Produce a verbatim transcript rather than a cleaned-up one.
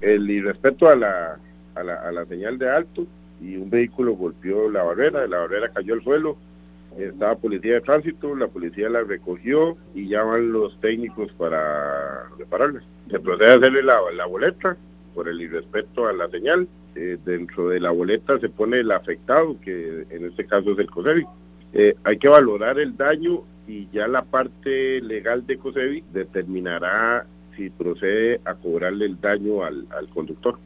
el irrespeto a la, a la, a la señal de alto, y un vehículo golpeó la barrera, la barrera cayó al suelo. Estaba policía de tránsito, la policía la recogió y ya van los técnicos para repararla. Se procede a hacerle la, la boleta por el irrespeto a la señal. Eh, dentro de la boleta se pone el afectado, que en este caso es el COSEBI. Eh, hay que valorar el daño y ya la parte legal de COSEBI determinará si procede a cobrarle el daño al, al conductor.